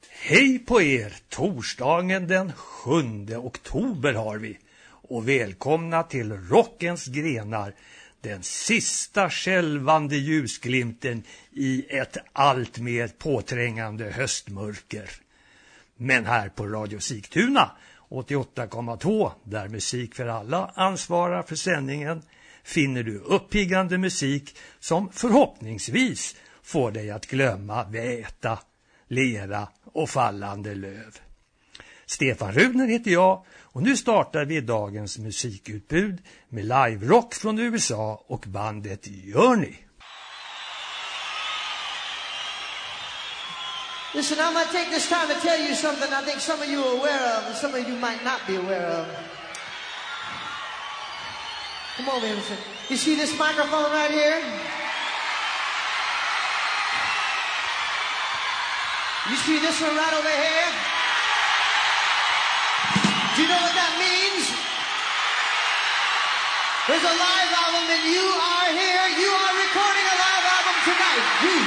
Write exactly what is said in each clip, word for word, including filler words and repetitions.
Hej på er, torsdagen den sjunde oktober har vi. Och välkomna till Rockens grenar, den sista skälvande ljusglimten i ett allt mer påträngande höstmörker. Men här på Radio Sigtuna åttioåtta komma två, där Musik för alla ansvarar för sändningen, finner du uppiggande musik som förhoppningsvis får dig att glömma väta, lera och fallande löv. Stefan Runer heter jag och nu startar vi dagens musikutbud med live-rock från U S A och bandet Journey. Listen, I'm going to take this time to tell you something I think some of you are aware of and some of you might not be aware of. Come over here, listen. You see this microphone right here? You see this one right over here? Do you know what that means? There's a live album and you are here. You are recording a live album tonight. You.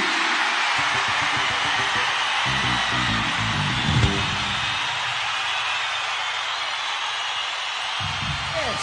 Yes.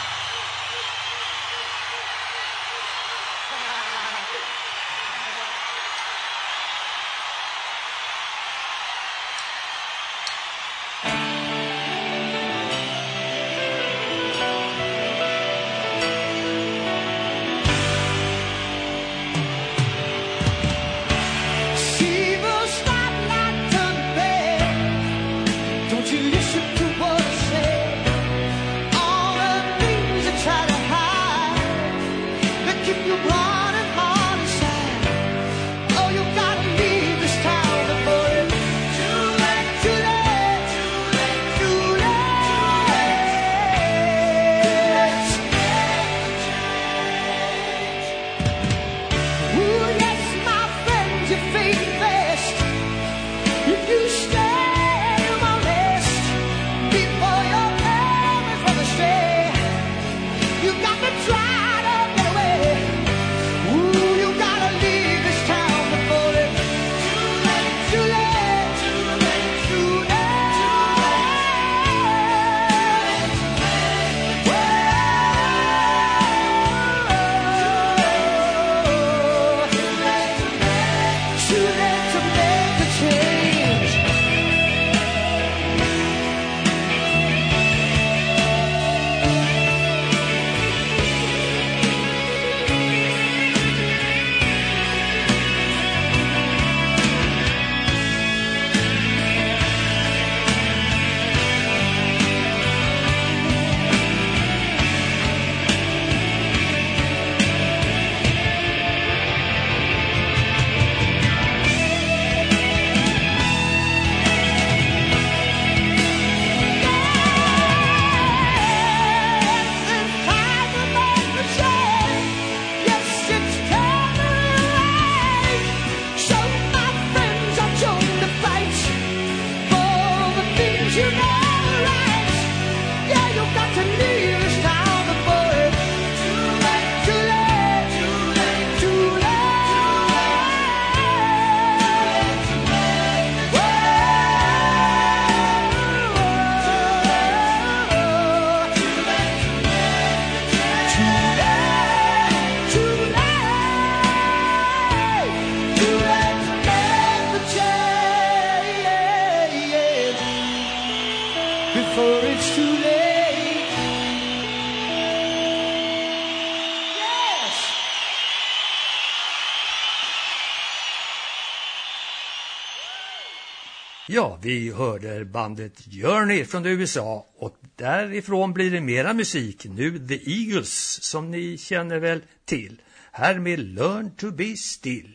Ja, vi hörde bandet Journey från U S A och därifrån blir det mera musik. Nu The Eagles som ni känner väl till. Här med Learn to be still.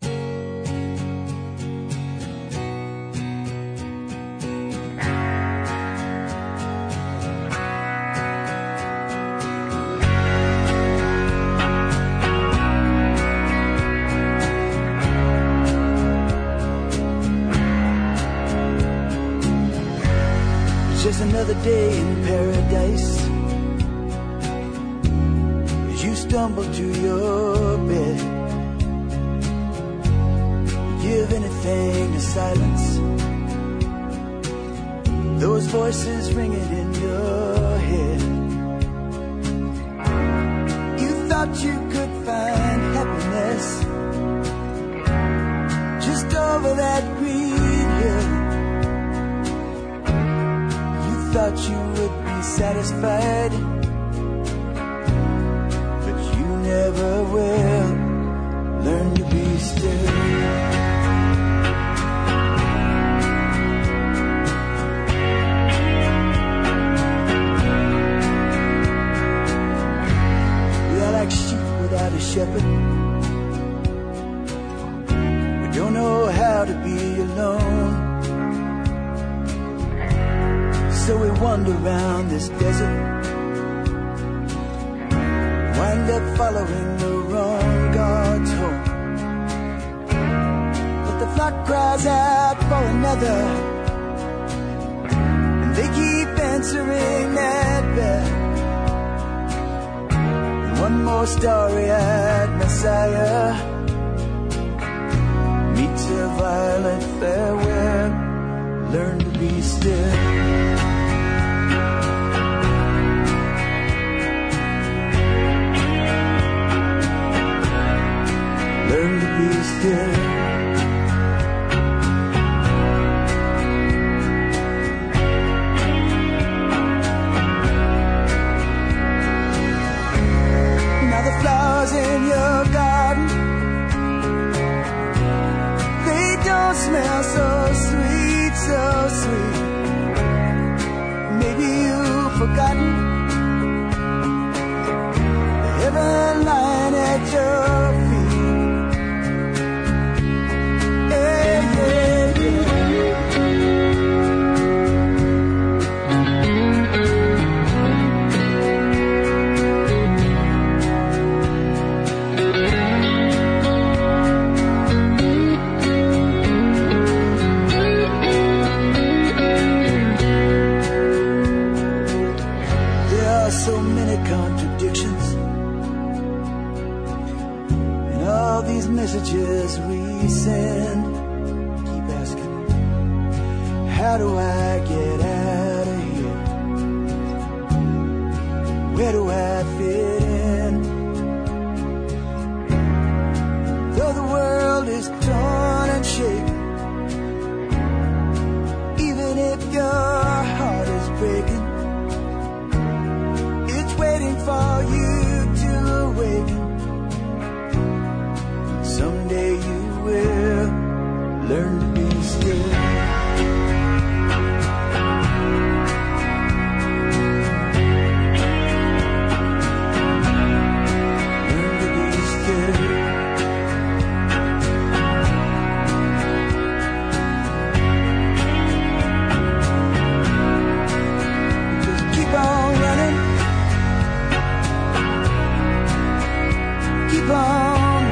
Just another day in paradise as you stumble to your bed. Give anything to silence those voices ringing in your head. You thought you could find happiness just over that green hill. You thought you would be satisfied, but you never will. Learn to be still. Like sheep without a shepherd, we don't know how to be alone. So we wander around this desert, wind up following the wrong God's home. But the flock cries out for another, and they keep answering that bell. One more starry-eyed Messiah meets a violent farewell. Learn to be still. Learn to be still. In your garden, they don't smell so sweet, so sweet. Maybe you've forgotten the heaven lying at your feet. Hey, hey, hey. Messages we send, keep asking, how do I get out of here? Where do I fit in? Though the world is torn and shaken, even if your heart is breaking, it's waiting for you to awaken. Someday you will learn to be still. Learn to be still. Just keep on running. Keep on.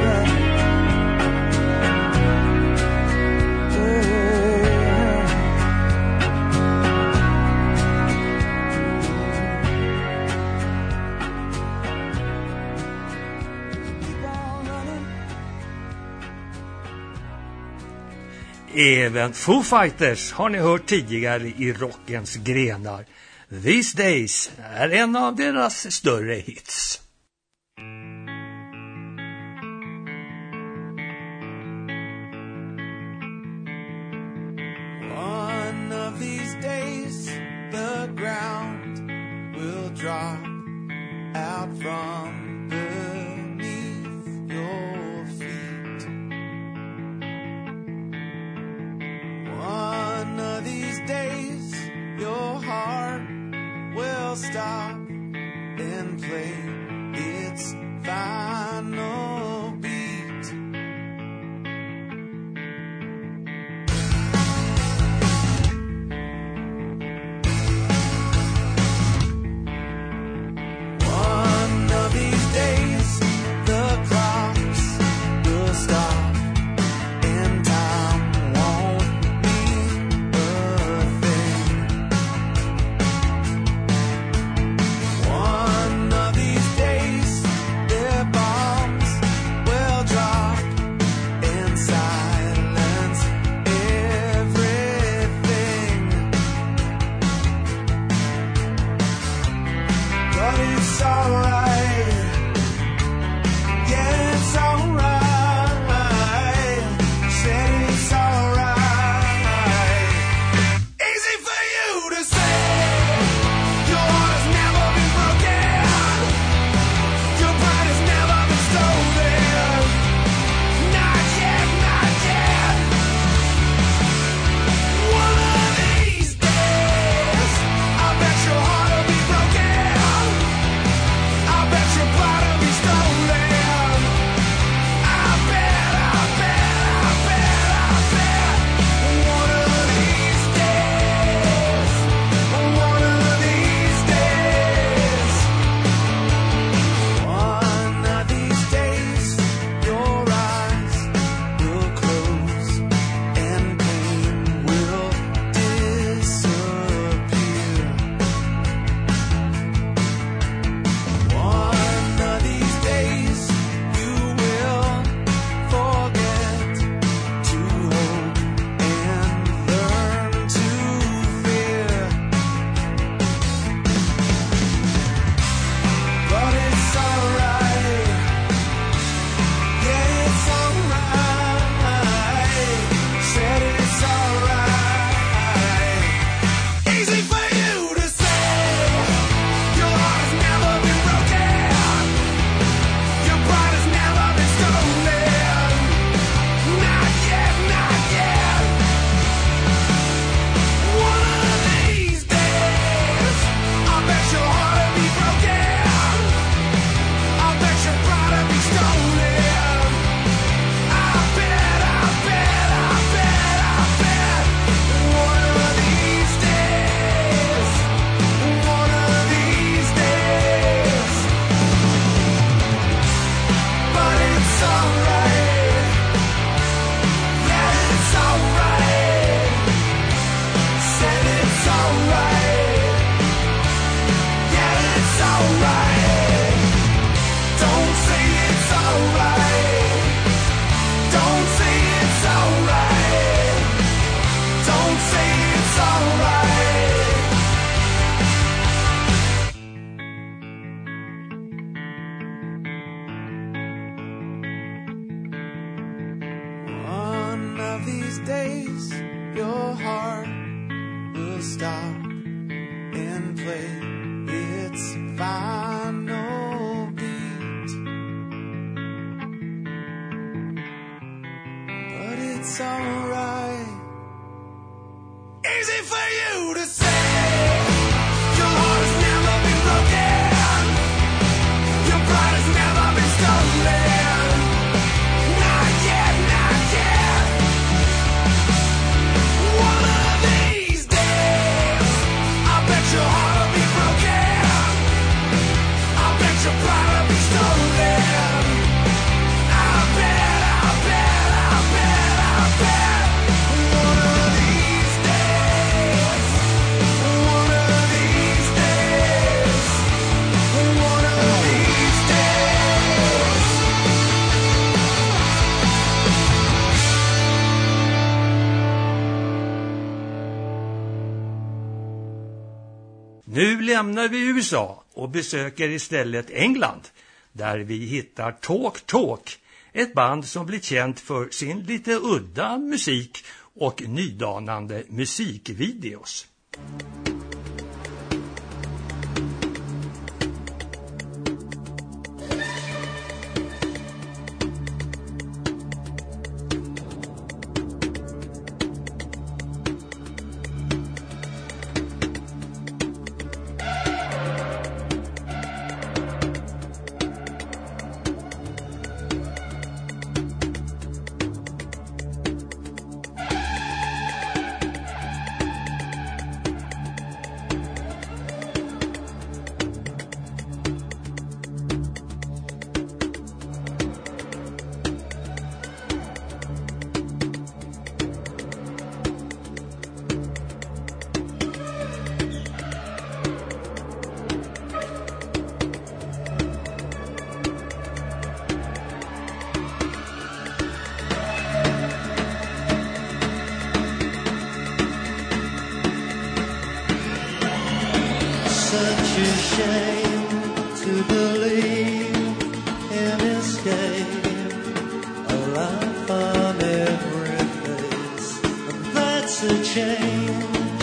Även Foo Fighters har ni hört tidigare i rockens grenar. These Days är en av deras större hits. One of these days the ground will drop out from beneath your feet. One of these days your heart will stop and play days your heart will stop and play its final beat. But it's alright. Easy for you to say. Your heart has never been broken. Your pride has never been stolen. Not yet, not yet. One of these days, I bet your heart will be broken. I bet your pride will be stolen. I bet, I bet, I bet, I bet. One of these days. One of these days. One of these days. Nu lämnar vi U S A och besöker istället England, där vi hittar Talk Talk, ett band som blir känt för sin lite udda musik och nydanande musikvideos. Such a shame to believe in escape, a life on every face, and that's a change.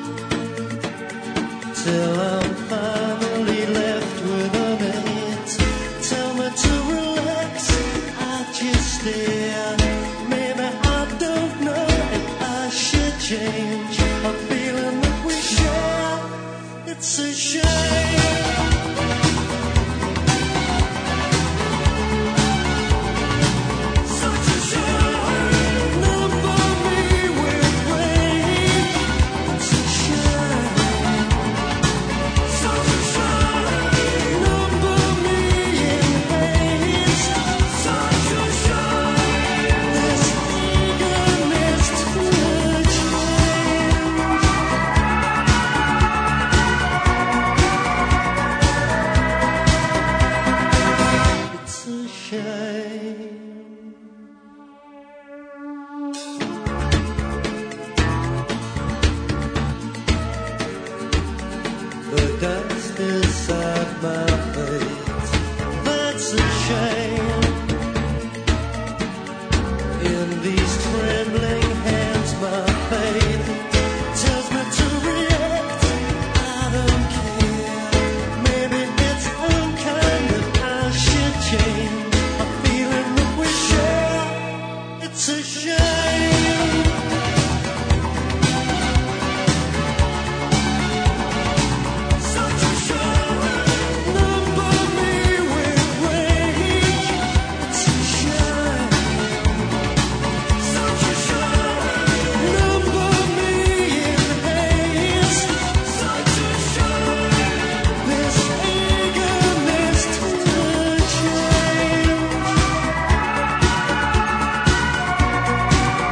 Till I'm finally left with a minute. Tell me to relax, I just stare. Maybe I don't know if I should change. A feeling that we share. It's a shame. Such a shame. Number me with rage. It's a shame. Such a shame. Number me in haste. Such a shame. This eagerness to change. It's a shame. The dust inside my face, that's a shame. In these trembling hands, my faith tells me to react. I don't care. Maybe it's unkind that I should change. A feeling that we share. It's a shame. Such a shame. Number me with rage. It's a shame. Such a shame. Number me in haste. Such a shame. This eagerness to change.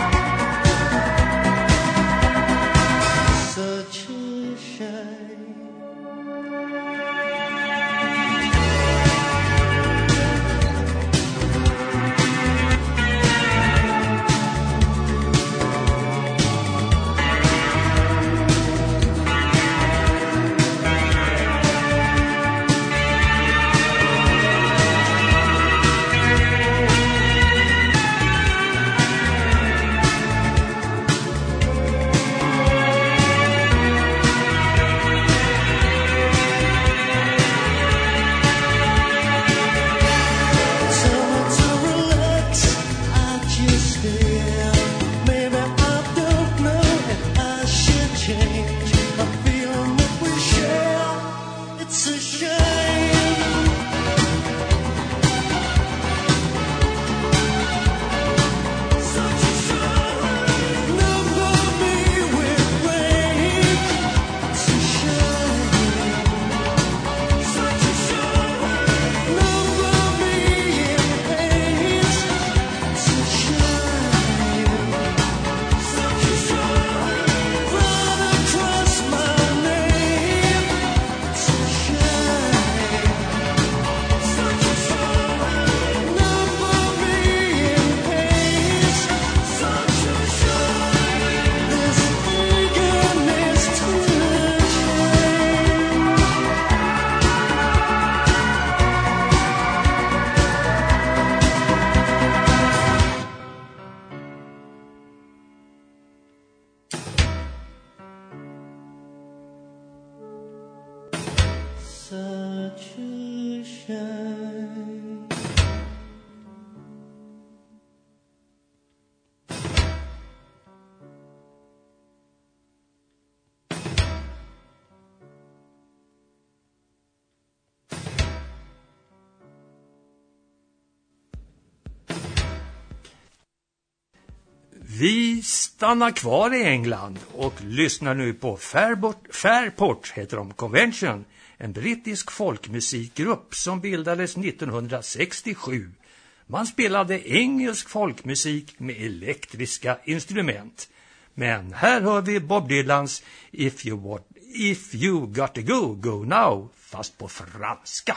Vi stannar kvar i England och lyssnar nu på Fairport, Fairport heter de, Convention, en brittisk folkmusikgrupp som bildades nittonhundrasextiosju. Man spelade engelsk folkmusik med elektriska instrument. Men här hör vi Bob Dylans If You, want, If you Got to Go, Go Now, fast på franska.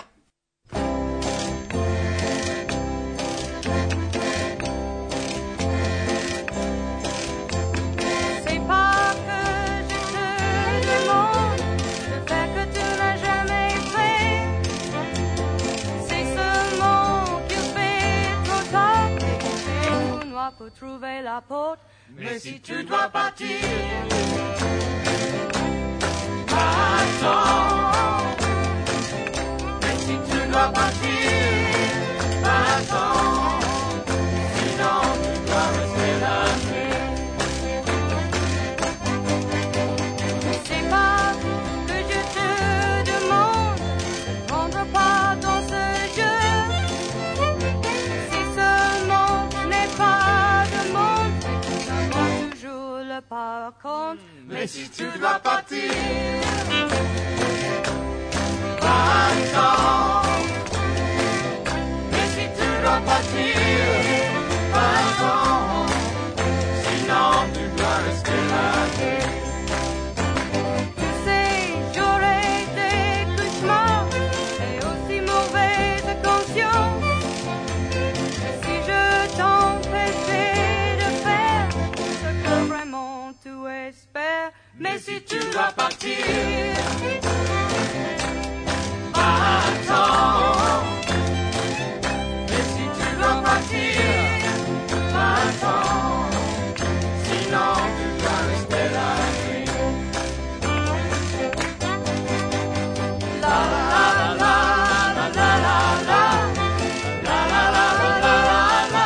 Pour trouver la porte, mais si tu dois partir, attends. Mais si tu dois partir, attends. Sinon tu dois rester là. C'est pas que je te demande de prendre part dans ce jeu. Si seulement ce n'est pas par contre, mais si tu dois partir, attends. Mais si tu dois partir, attends. Sinon tu dois rester là. Tu sais, j'aurais des cauchemars et aussi mauvaise conscience. Et si je t'empêchais de faire ce que vraiment tu espères, mais si tu dois partir, attends. Mais si tu dois partir, attends. Sinon tu dois rester là. La la la la la la la la. La la la la la la la.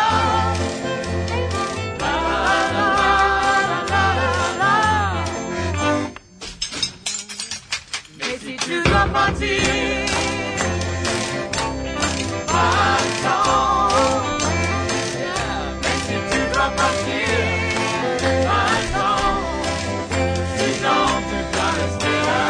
La la la la la la la. Mais si tu dois partir, attends. Mais si tu dois partir, attends. Sinon tu dois rester là.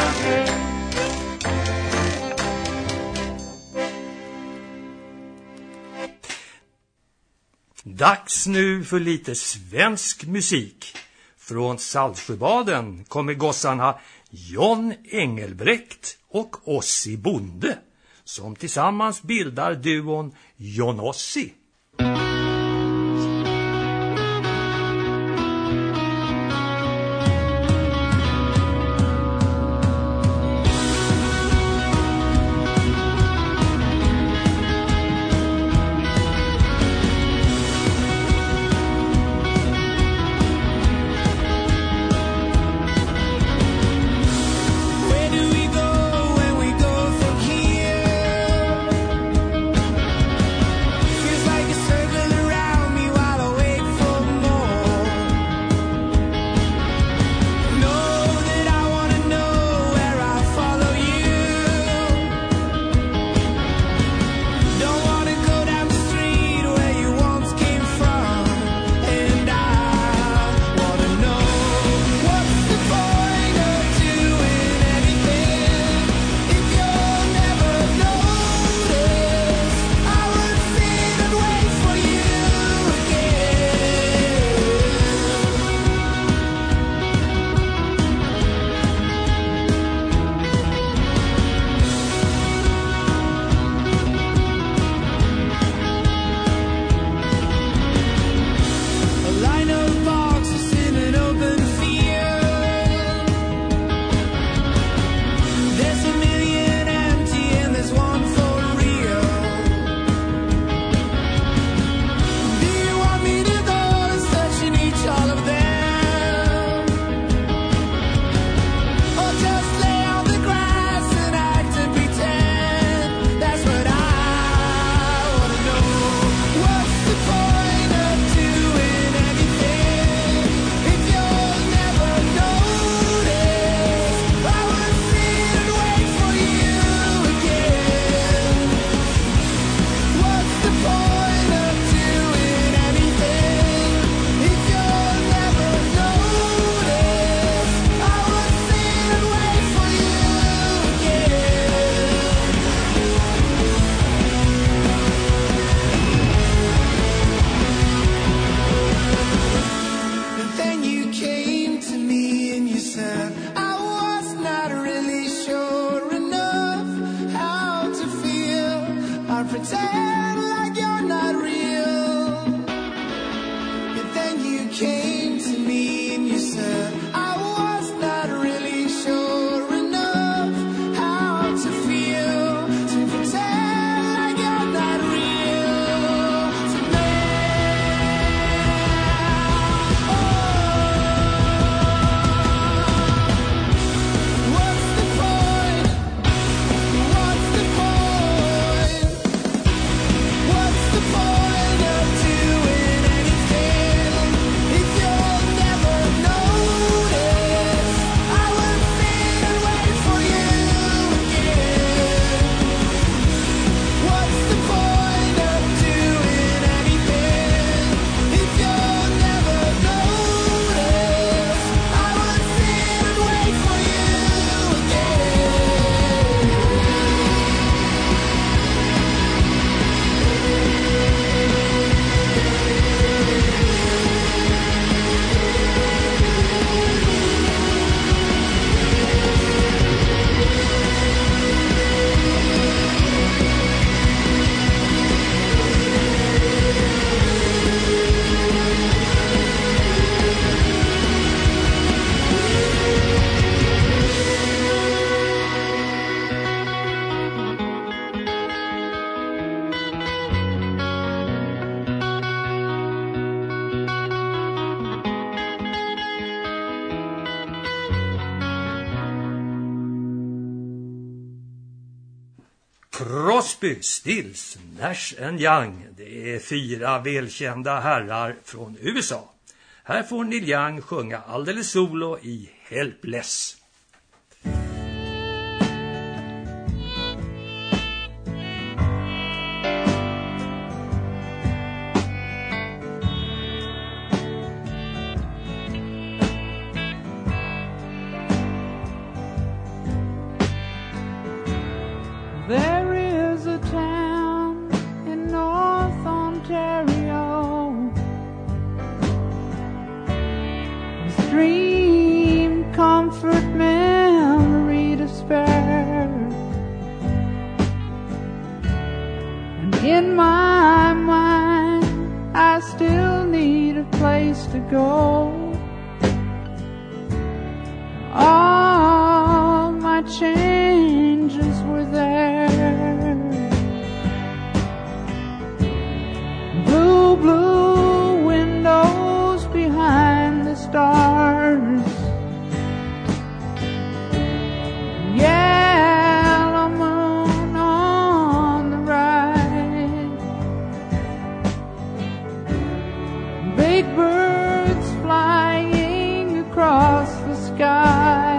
Dags nu för lite svensk musik. Från Saltsjöbaden kommer gossarna John Engelbrekt och Ossi Bonde, som tillsammans bildar duon John Ossi. Where do we go when we go from here? Feels like when you came to me and you said I was not really sure enough how to feel, to pretend like I'm not real to me. Oh, what's the point? What's the point? What's the point of doing anything if you'll never notice? I will sit and wait for you again. What's the point of doing anything if you'll never notice? I will sit and wait for you Crosby, Stills, Nash and Young. Det är fyra välkända herrar från U S A. Här får Neil Young sjunga alldeles solo i Helpless. There is a town in North Ontario, whose dream, comfort, memory to spare. And in my mind, I still need a place to go. All my changes were there. Blue, blue windows behind the stars. Yellow moon on the right. Big birds flying across the sky,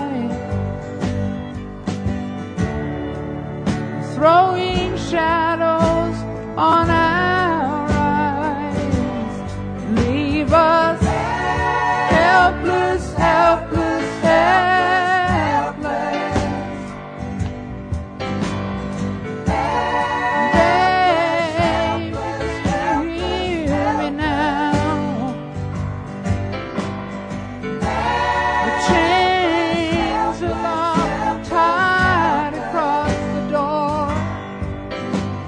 throwing shadows on our eyes. Leave us helpless, helpless, helpless. Baby, hear me now. The chains are locked tight across the door.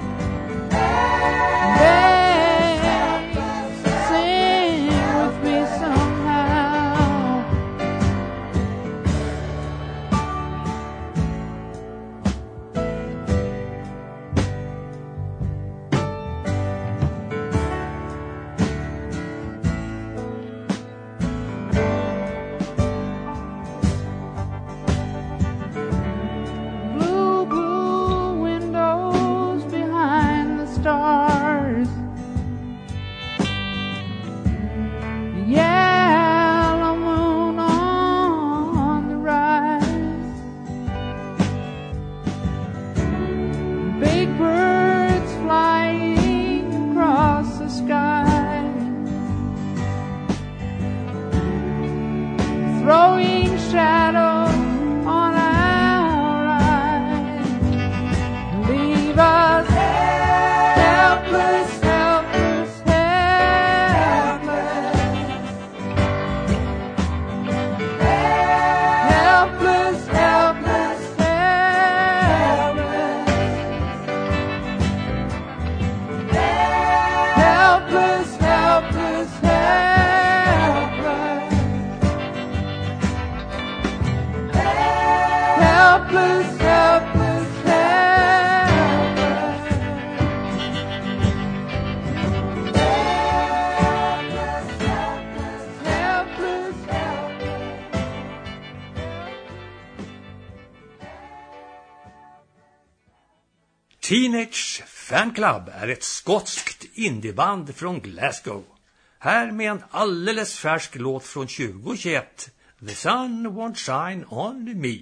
Teenage Fan Club är ett skotskt indieband från Glasgow. Här med en alldeles färsk låt från tjugohundratjugoett, The Sun Won't Shine On Me.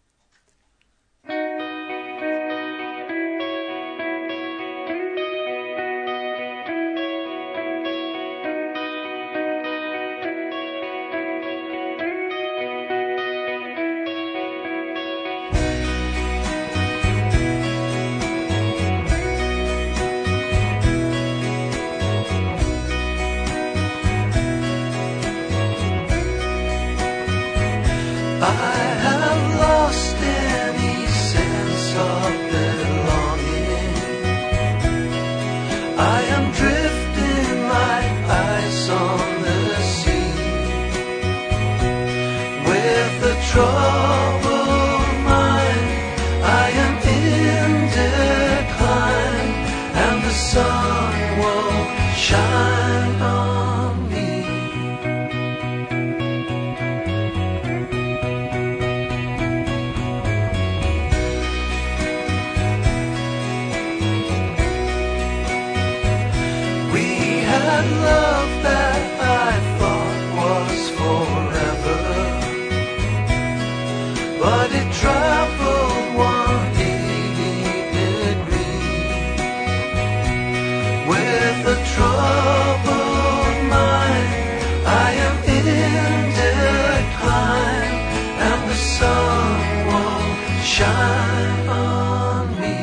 I have lost any sense of belonging. I am drifting like ice on the sea, with the troubled mind. I am in decline, and the sun won't shine on me. Love that I thought was forever, but it traveled one eighty degrees. With a troubled mind, I am in decline, and the sun won't shine on me.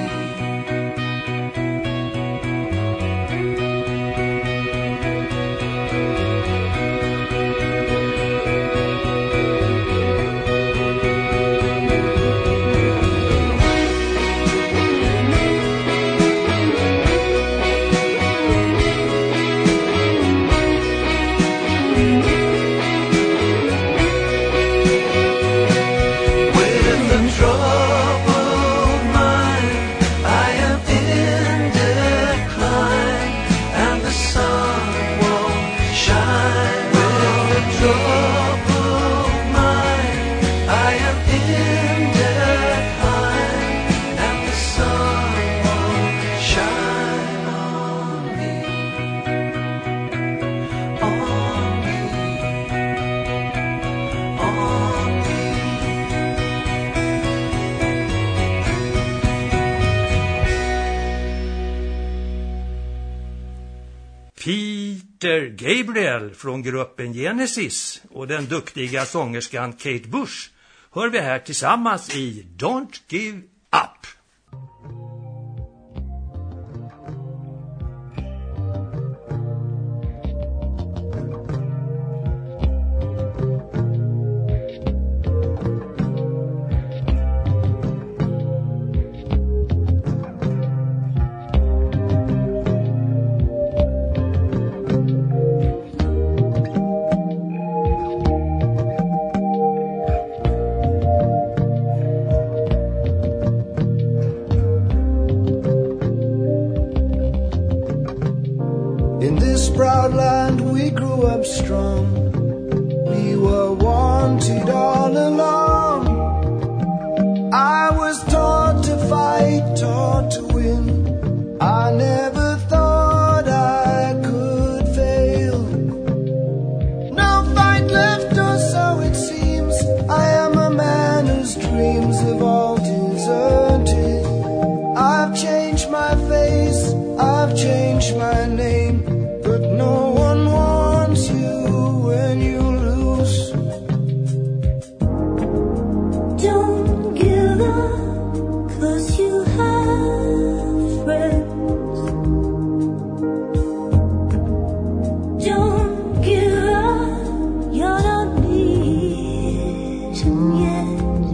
Peter Gabriel från gruppen Genesis och den duktiga sångerskan Kate Bush hör vi här tillsammans i Don't Give Up. Proud land, we grew up strong. We were wanted all along. I was taught to fight, taught to win. I never thought I could fail. No fight left, or so it seems. I am a man whose dreams have all deserted. I've changed my face, I've changed my name, but no one wants you when you lose. Don't give up, 'cause you have friends. Don't give up, you're not beaten yet.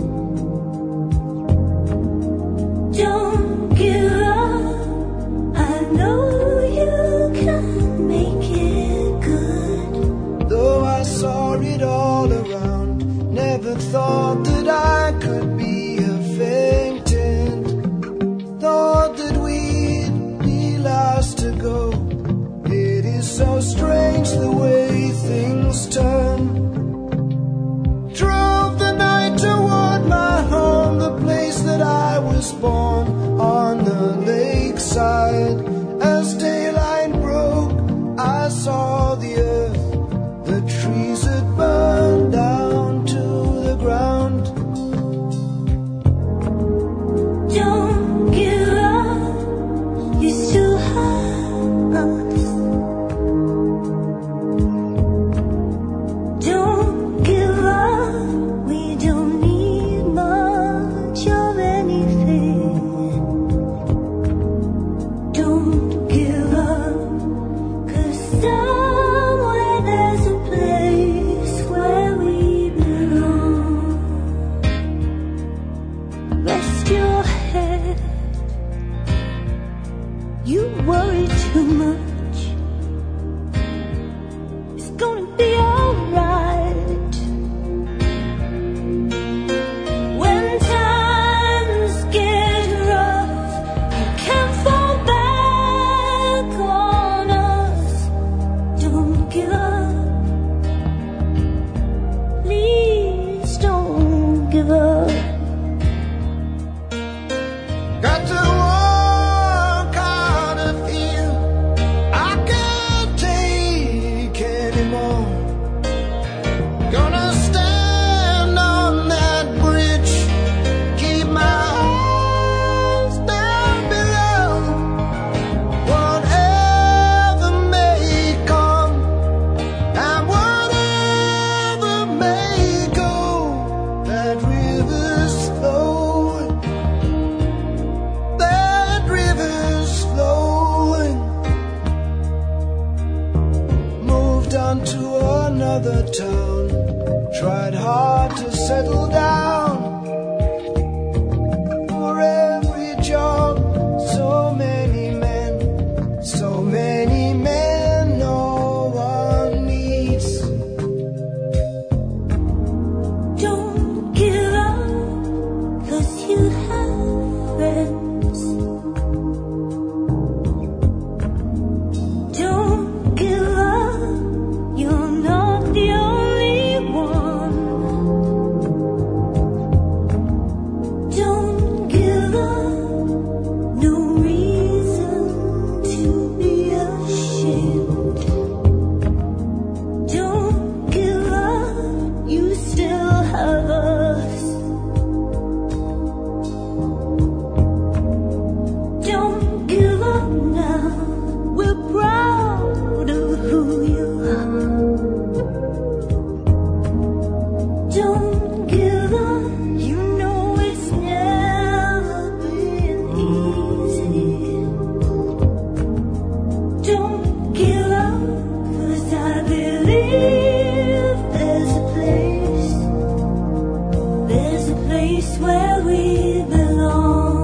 Don't give up, I know you can make it good. Though I saw it all around, never thought that I could be a faintant. Thought that we'd be last to go. It is so strange the way things turn. Drove the night toward my home, the place that I was born, on the lake. gonna be alright. When times get rough, you can't fall back on us. Don't give up. Please don't give up. Got to walk out of here. I can't take anymore. Gonna stand on that bridge, keep my eyes down below. Whatever may come and whatever may go, that river's flowing. That river's flowing. Moved on to another town. Tried hard to settle down. For every job, so many men, so many men no one needs. Don't give up, 'cause you have friends. Don't give up, you're not the only one. Don't give up, no reason to be ashamed. Don't give up, you still have us. Don't give up now, we're proud of who you are. Don't give up, you know it's never been easy. Don't give up, 'cause I believe there's a place, there's a place where we belong.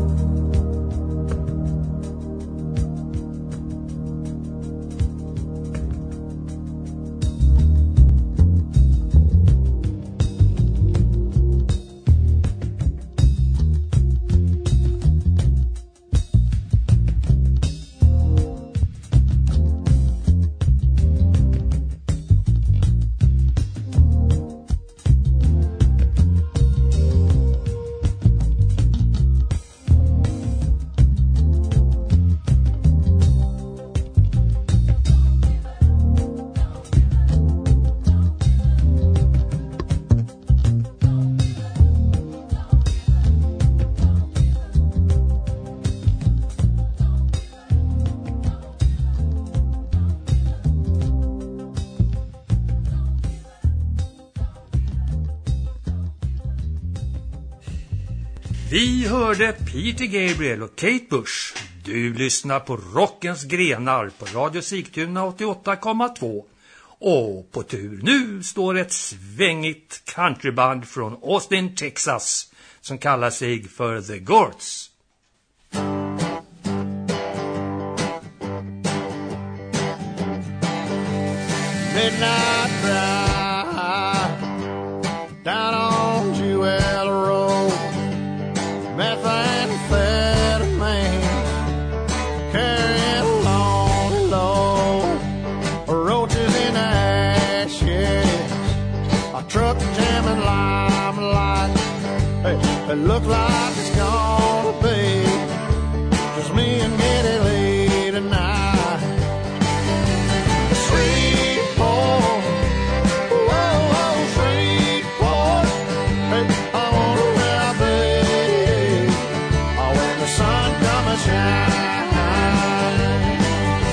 Vi hörde Peter Gabriel och Kate Bush. Du lyssnar på Rockens grenar på Radio Sigtuna åttioåtta komma två. Och på tur nu står ett svängigt countryband från Austin, Texas som kallar sig för The Gorts. Midnight drive down on Jewel Road. Methamphetamine carrying along low. Roaches in ashes. A truck jamming limelight. Hey, it look like it's gonna be just me and Geddy Lee tonight. Shreveport, whoa, whoa, Shreveport. Hey, I wanna where I be. Oh, when the sun comes and shines.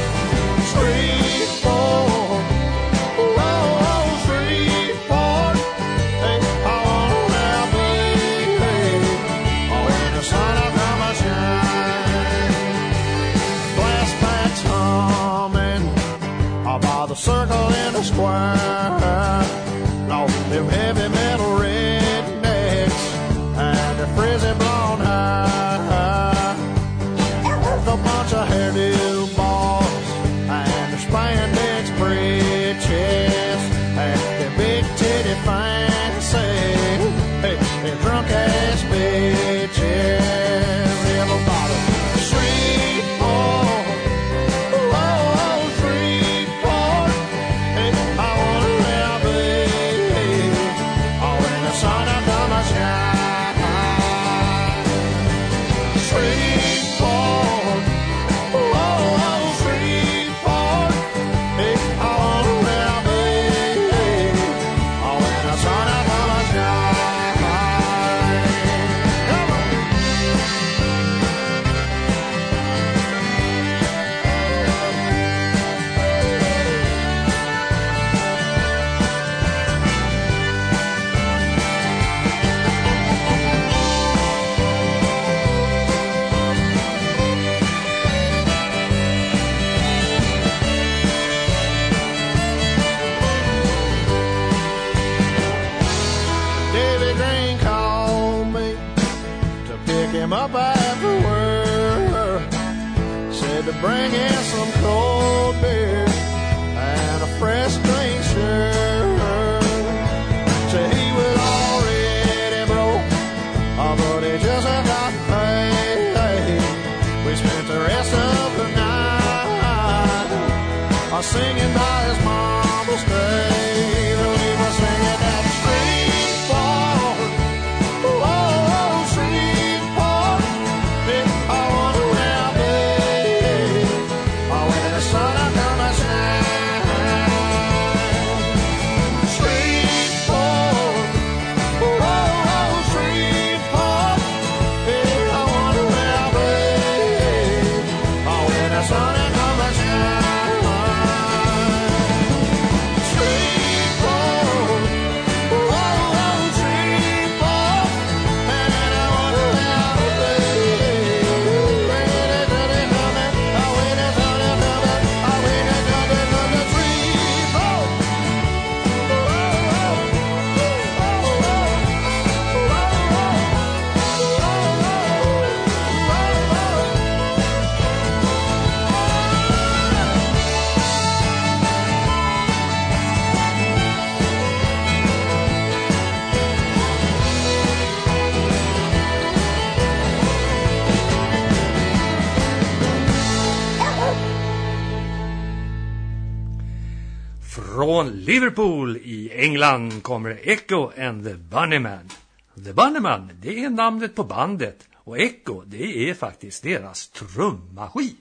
Shreveport, whoa, whoa, Shreveport. Hey, I wanna where I be. Oh, when the sun comes and shines. Blast bats humming by the circle in the square. No, them heavy metal rednecks and their frizzy blonde hair. A bunch of hairdo boys and their spandex breeches. stop at the word. Said to bring in some cold beer and a fresh drink shirt. Said he was already broke, oh, but he just got paid. We spent the rest of the night uh, singing by his mama's grave. And we were singing that street part. Oh, street part. I wonder where I'll be oh, when the sun will come and shine. Street part. Oh, street part. I wonder where I'll be oh, when the sun will come and shine. Street part. Oh, street part. And I wonder where I'll be when the sun will come and oh, when the sun will come and oh, when the sun will come and street part. Från Liverpool i England kommer Echo and the Bunnymen. The Bunnymen, det är namnet på bandet, och Echo, det är faktiskt deras trummaskin.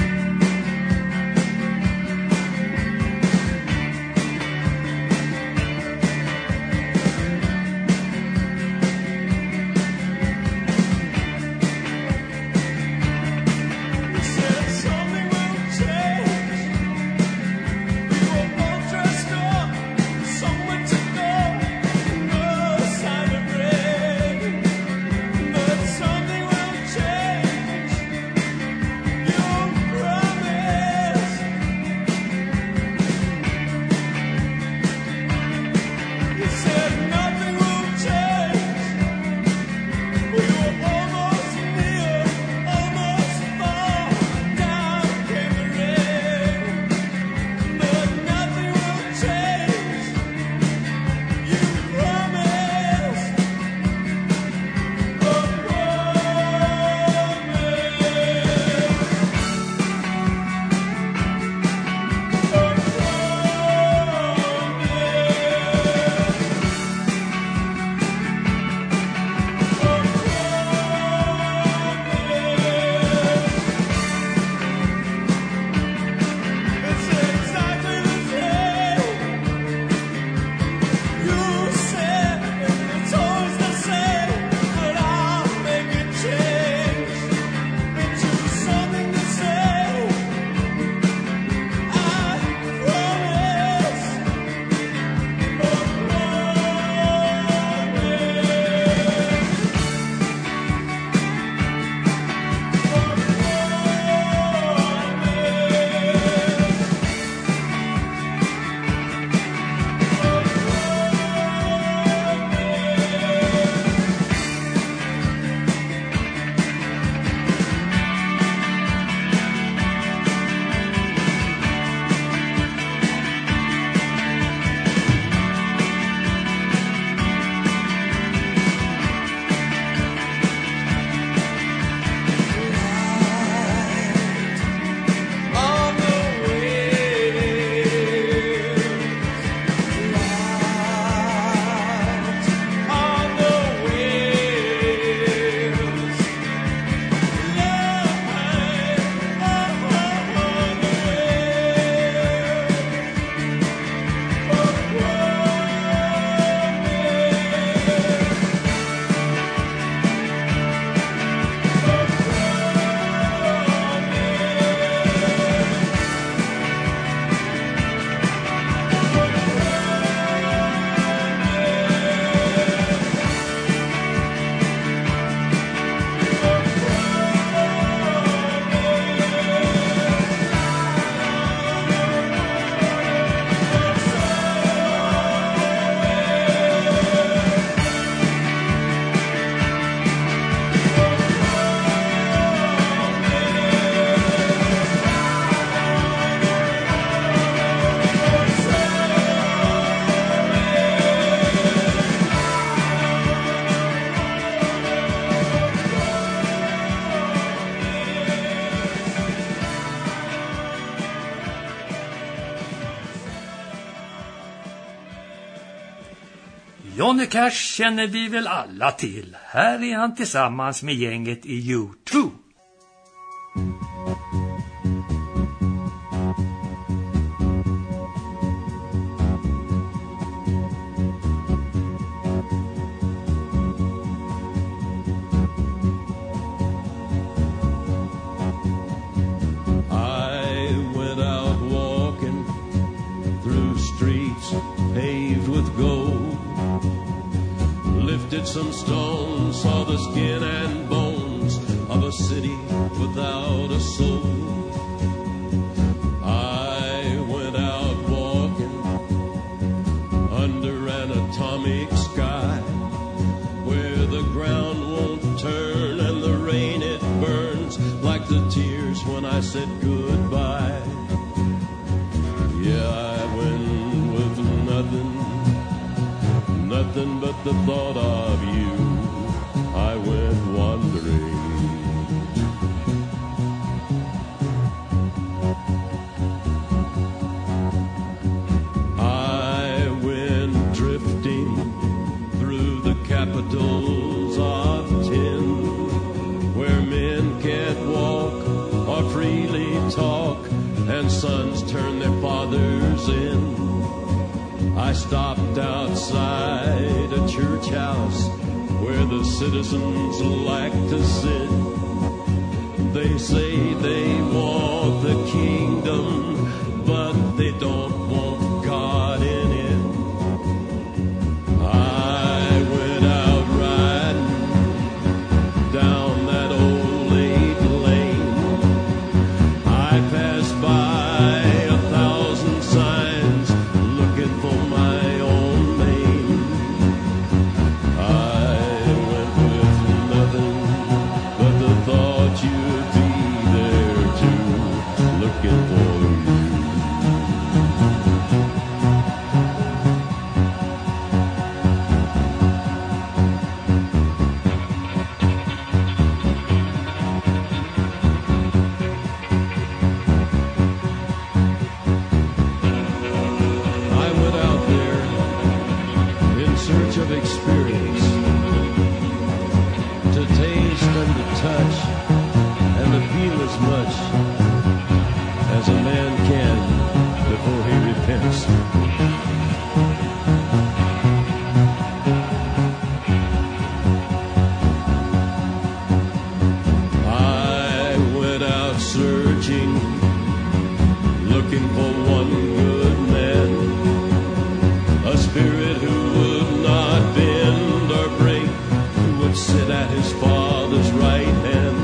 Something will change. We were both dressed up, somewhere to go, no sign of rain. But something will change. You Johnny Cash känner vi väl alla till. Här är han tillsammans med gänget i U två. Paved with gold, lifted some stones, saw the skin and bones of a city without a soul. I went out walking under an atomic sky, where the ground won't turn and the rain it burns like the tears when I said goodbye. Yeah, I went Nothing, nothing but the thought of you. I went wandering. I went drifting through the capitals of tin, where men can't walk or freely talk, and sons turn their fathers in. I stopped outside a church house where the citizens like to sit. They say they want the kingdom, but they don't want God in it. I went out riding down that old lake lane. I passed by a thousand signs looking for my own name. I went with nothing but the thought you'd be there too, looking for you. Of experience, to taste and to touch and to feel as much as a man can before he repents. I went out searching, looking for one good man, a spirit who would not bend or break, who would sit at his Father's right hand.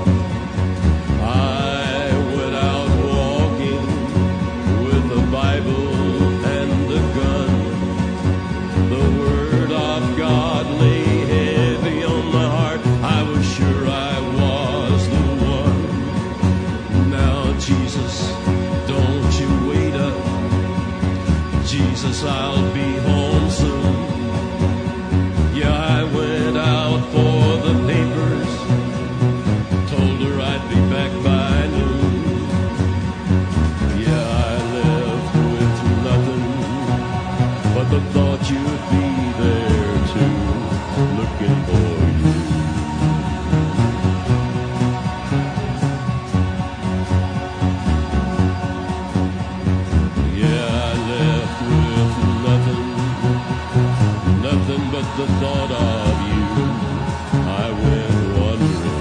I went out walking with a Bible and a gun. The Word of God lay heavy on my heart. I was sure I was the one. Now, Jesus, don't you wait up. Jesus, I'll be home soon. Yeah, I went out for the papers, told her I'd be back by noon. Yeah, I left with nothing but the thought you'd be there too, looking for you. Yeah, I left with nothing, nothing but the thought of you. I went wandering.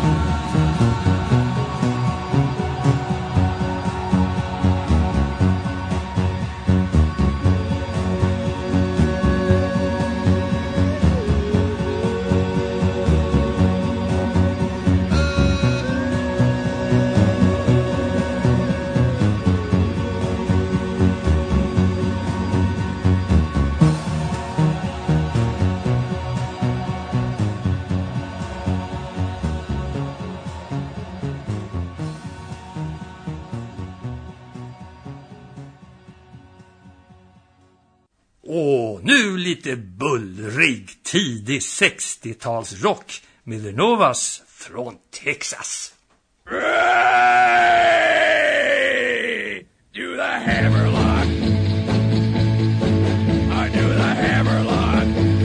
Och nu lite bullrig, tidig sextiotalsrock med The Novas från Texas. Ray! Do the hammerlock. I do the hammerlock.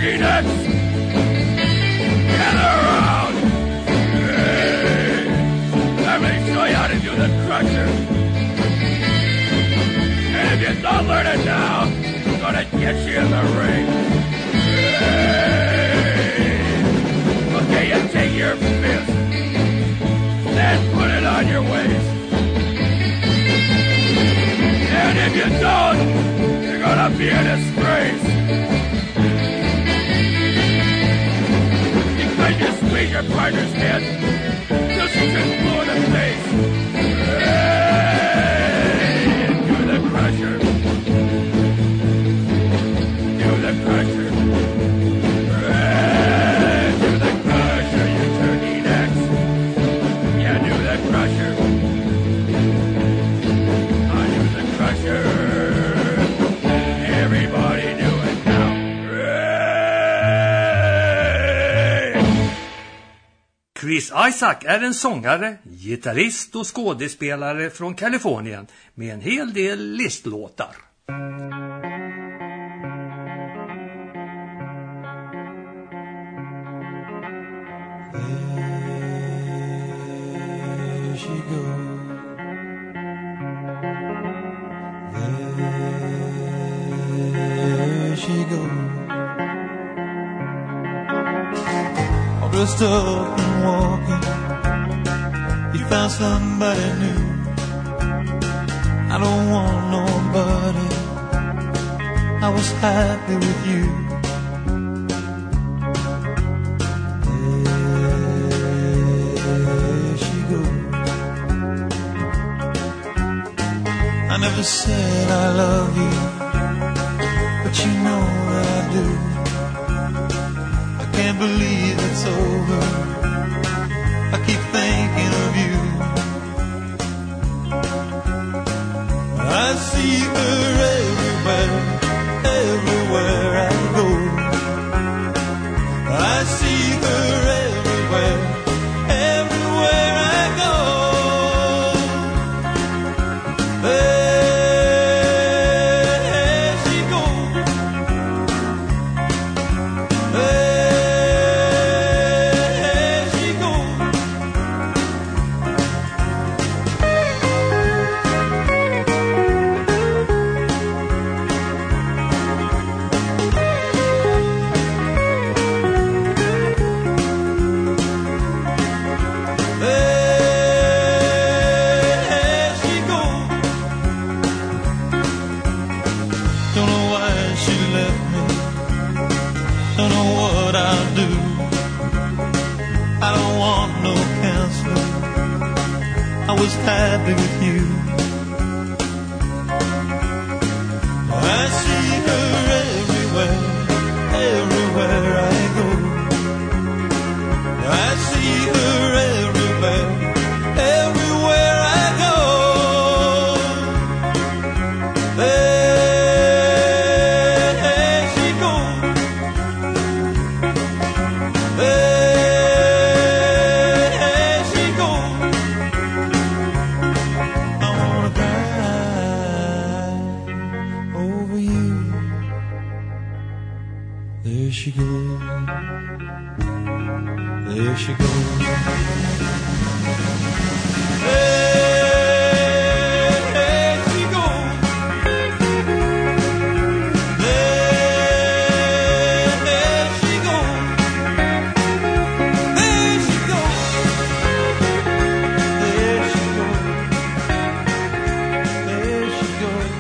Kleenex. Gather around. Hey, let me show you how to do the crusher. And if you don't learn it now, I'm gonna get you in the ring. Hey. Okay, you take your fist, then put it on your waist. And if you don't, you're gonna be a disgrace. Because you squeeze your partner's head till she's just blue in the face. Hey, do the crusher. Do the crusher. Hey, do the crusher, you turkey necks. Yeah, do the crusher. I do the crusher. Everybody do it now. Hey! Chris Isaak är en sångare, gitarrist och skådespelare från Kalifornien med en hel del listlåtar. There she goes. There she goes. All dressed up and walking. He found somebody new. I don't want nobody. I was happy with you. I never said I love you, but you know that I do. I can't believe it's over. I keep thinking of you. I see her everywhere, everywhere I go. I see her everywhere, everywhere I go. There she goes. There she goes. There she goes. Don't know why she left me. Don't know what I'll do. I don't want no counseling. I was happy with you. I see her everywhere, everywhere I go. I see her everywhere, everywhere I go. There she goes. There she goes. I wanna cry over you. There she goes. There she goes. There she goes. There, there she goes. There she goes. There she goes. There she goes.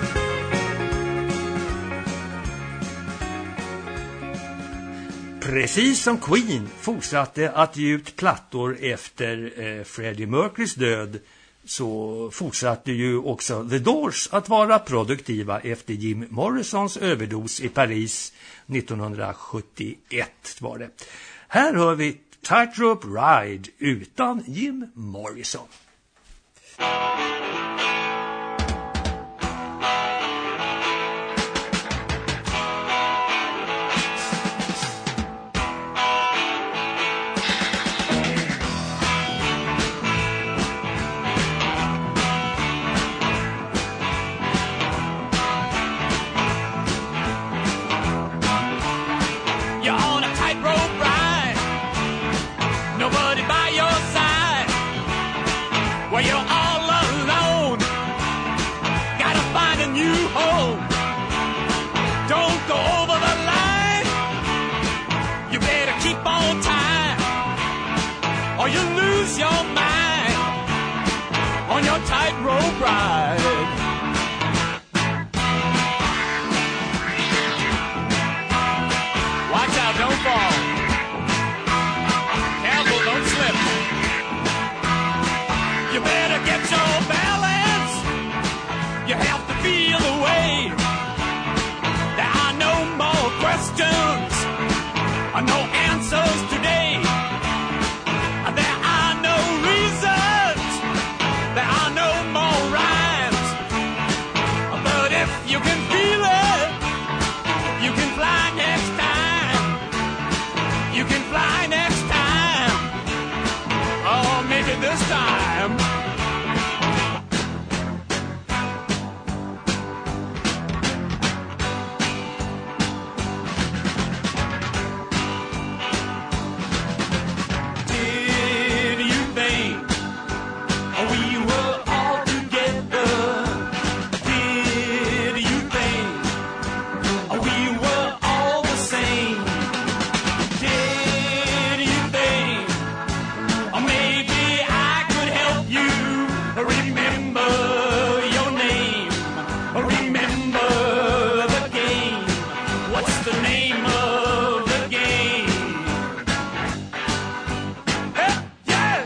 Precis som Queen fortsatte att ge ut plattor efter eh, Freddie Mercurys död, så fortsatte ju också The Doors att vara produktiva efter Jim Morrisons överdos i Paris nittonhundrasjuttioett var det. Här hör vi Tightrope Ride utan Jim Morrison. on your tightrope ride. Watch out, don't fall. Careful, don't slip. You better get your balance. You have to feel the way. There are no more questions, or no answers today. There are no reasons. There are no more rhymes. But if you can feel it, you can fly next time. You can fly next time. Oh, maybe this time. Did you think we were all together? Did you think we were all the same? Did you think or maybe I could help you remember your name? Remember the game. What's the name of the game? Eh, yeah.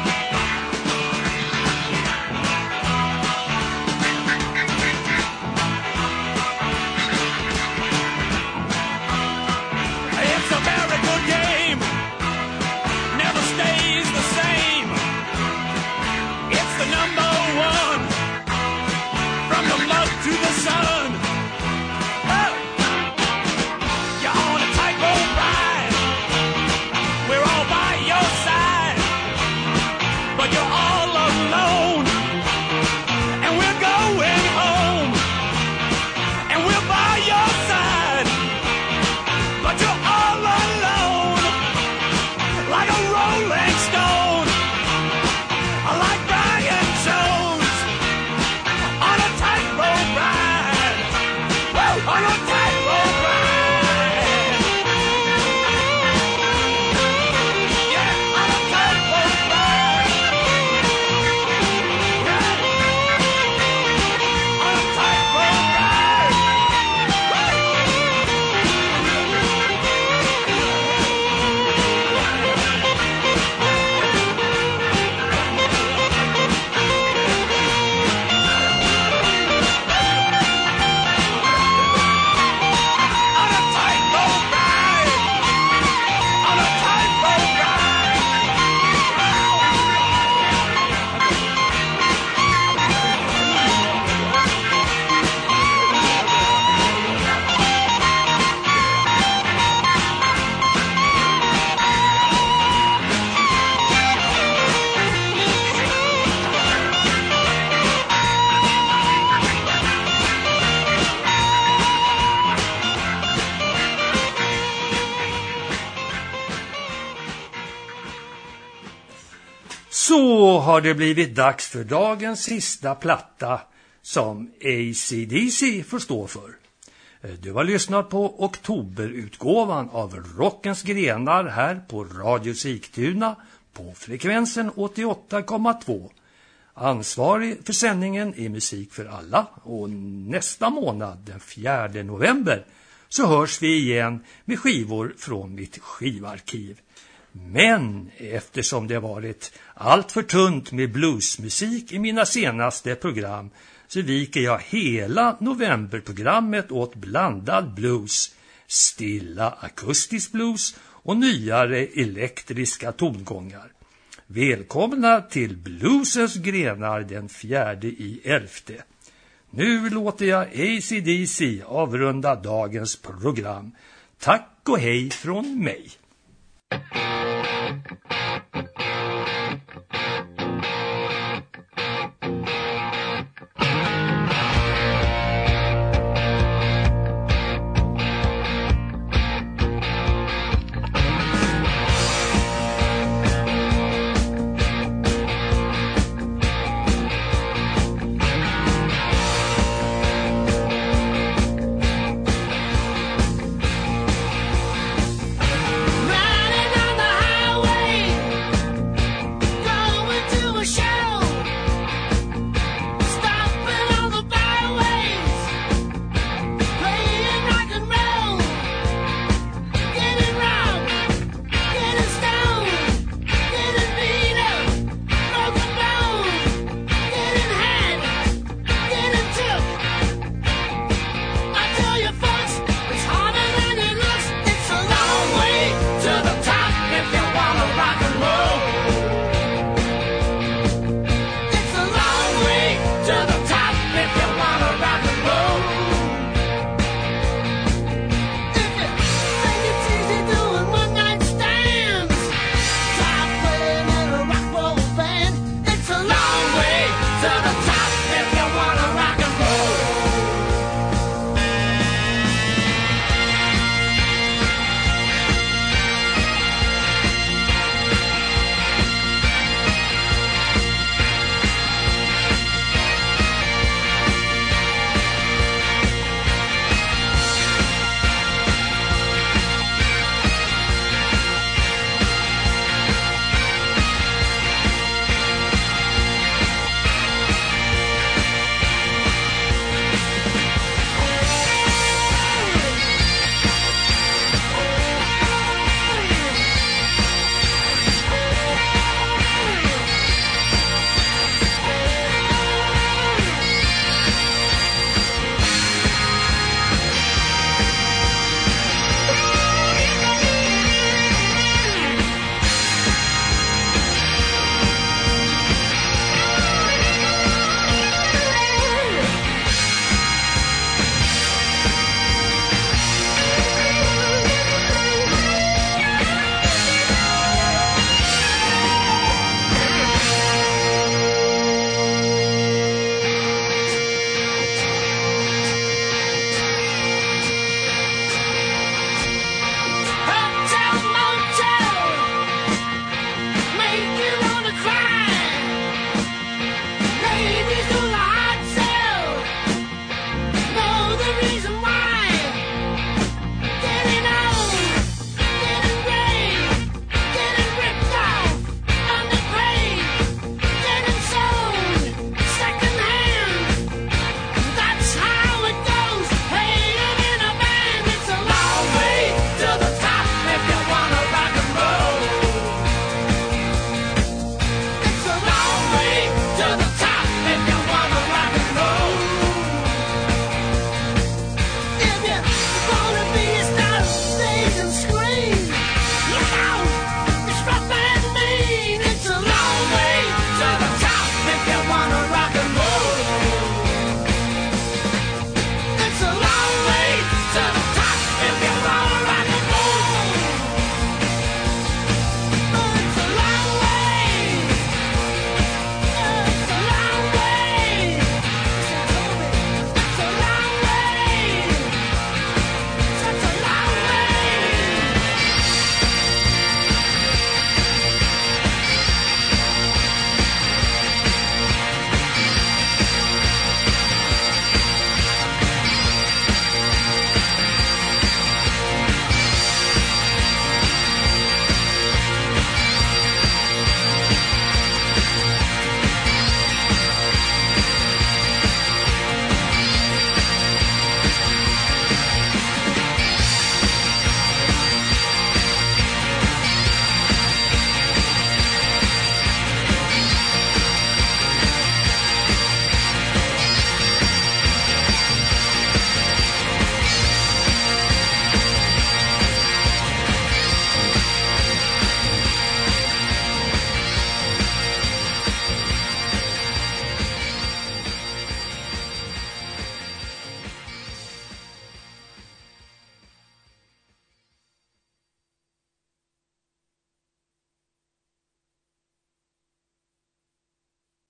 It's a very good game. Never stays the same. It's the number one. From the mud to the sun. Oh. You're on a tightrope ride. We're all by your side. But you're all alone. And we're going home. And we're by your side. But you're all alone. Like a rolling stone. Like Brian Jones. On a tightrope ride. Woo! On a tightrope ride. Yeah, on a tightrope ride. Yeah. On a tightrope ride. On a tightrope ride. On a tightrope ride. Så har det blivit dags för dagens sista platta som A C D C får stå för. Du har lyssnat på oktoberutgåvan av Rockens grenar här på Radio Sigtuna på frekvensen åttioåtta komma två. Ansvarig för sändningen är Musik för alla, och nästa månad, den fjärde november, så hörs vi igen med skivor från mitt skivarkiv. Men eftersom det varit allt för tunt med bluesmusik i mina senaste program, så viker jag hela novemberprogrammet åt blandad blues, stilla akustisk blues och nyare elektriska tongångar. Välkomna till Bluesens grenar den fjärde i elfte. Nu låter jag A C D C avrunda dagens program. Tack och hej från mig.